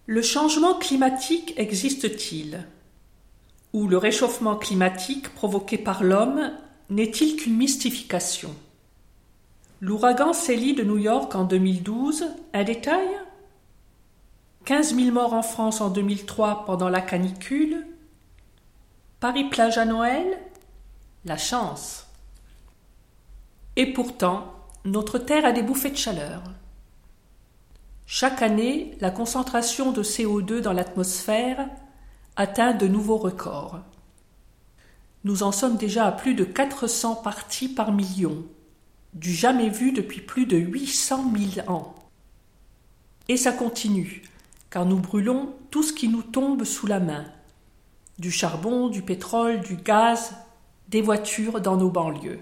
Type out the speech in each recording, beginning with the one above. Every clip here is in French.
Le changement climatique existe-t-il? Ou le réchauffement climatique provoqué par l'homme n'est-il qu'une mystification? L'ouragan Sally de New York en 2012, un détail? 15 000 morts en France en 2003 pendant la canicule? Paris-Plage à Noël? La chance. Et pourtant, notre Terre a des bouffées de chaleur. Chaque année, la concentration de CO2 dans l'atmosphère atteint de nouveaux records. Nous en sommes déjà à plus de 400 parties par million, du jamais vu depuis plus de 800 000 ans. Et ça continue, car nous brûlons tout ce qui nous tombe sous la main. Du charbon, du pétrole, du gaz, des voitures dans nos banlieues.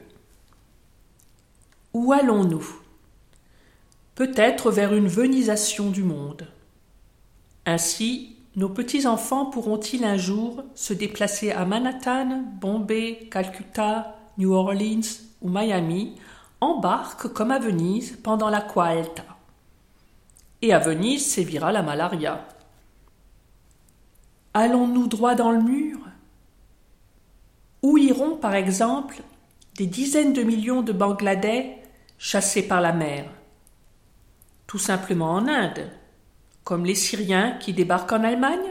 Où allons-nous? Peut-être vers une venisation du monde. Ainsi, nos petits-enfants pourront-ils un jour se déplacer à Manhattan, Bombay, Calcutta, New Orleans ou Miami en barque comme à Venise pendant l'Aqua Alta. Et à Venise sévira la malaria. Allons-nous droit dans le mur? Où iront, par exemple, des dizaines de millions de Bangladais chassés par la mer? Tout simplement en Inde, comme les Syriens qui débarquent en Allemagne?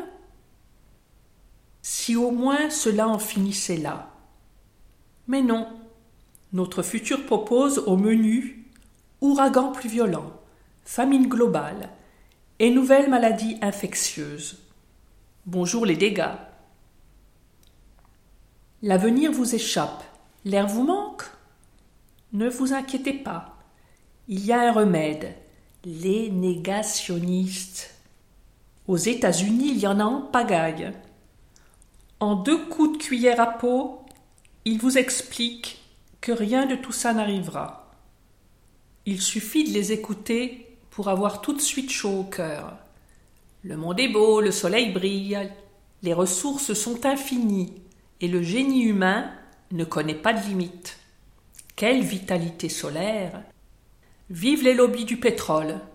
Si au moins cela en finissait là. Mais non, notre futur propose au menu ouragan plus violent, famine globale et nouvelles maladies infectieuses. Bonjour les dégâts. L'avenir vous échappe, l'air vous manque? Ne vous inquiétez pas, il y a un remède. Les négationnistes. Aux États-Unis, il y en a en pagaille. En 2 coups de cuillère à peau, ils vous expliquent que rien de tout ça n'arrivera. Il suffit de les écouter pour avoir tout de suite chaud au cœur. Le monde est beau, le soleil brille, les ressources sont infinies et le génie humain ne connaît pas de limite. Quelle vitalité solaire! Vive les lobbies du pétrole!